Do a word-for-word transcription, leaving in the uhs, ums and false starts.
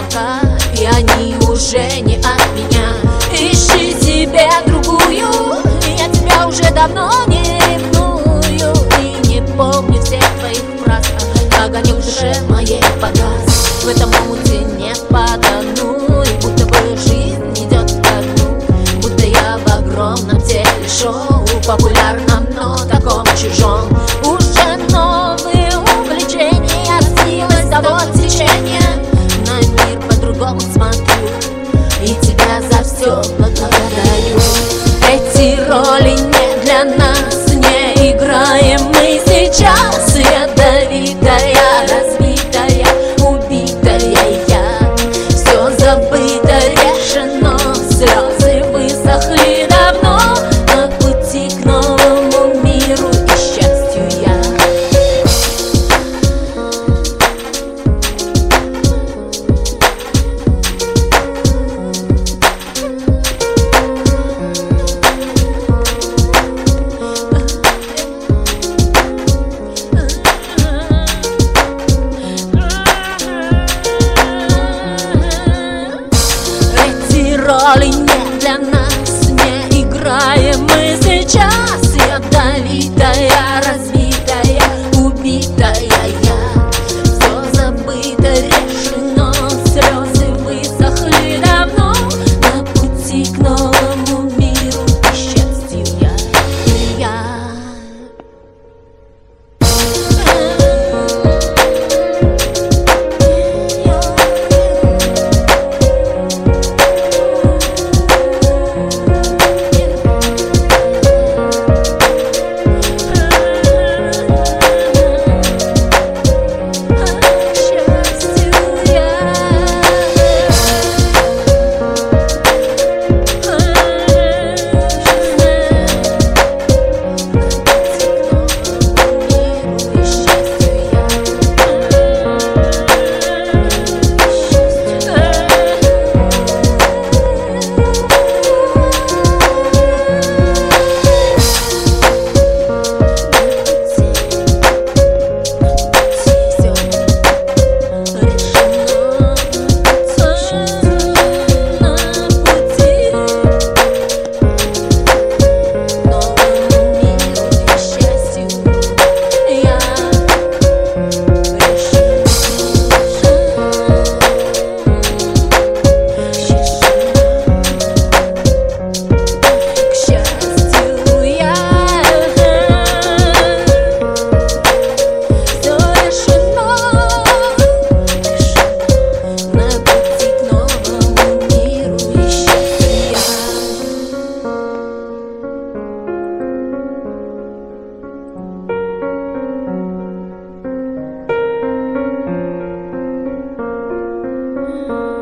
пока, и они уже не от меня. Ищи себе другую, я тебя уже давно не ревную и не помню всех твоих фраз. Огонек в душе моей погас, в этом омуте не потону, и будто бы жизнь идет ко дну, будто я в огромном телешоу, популярном, но таком чужом. Уже новые увлечения, отстилось того течения, на мир по-другому смотрю и тебя за все благодарю. Эти роли не для нас, не играем мы сейчас. Ядовитая, разбитая, убитая я, все забыто, решено, слезы высохли давно. На пути к новому миру и счастью я. Роли не для нас, не играем мы сейчас. Ядовитая, разбитая, убитая я, все забыто, решено, слезы высохли давно. На пути к новому миру и счастью я, я. Thank you.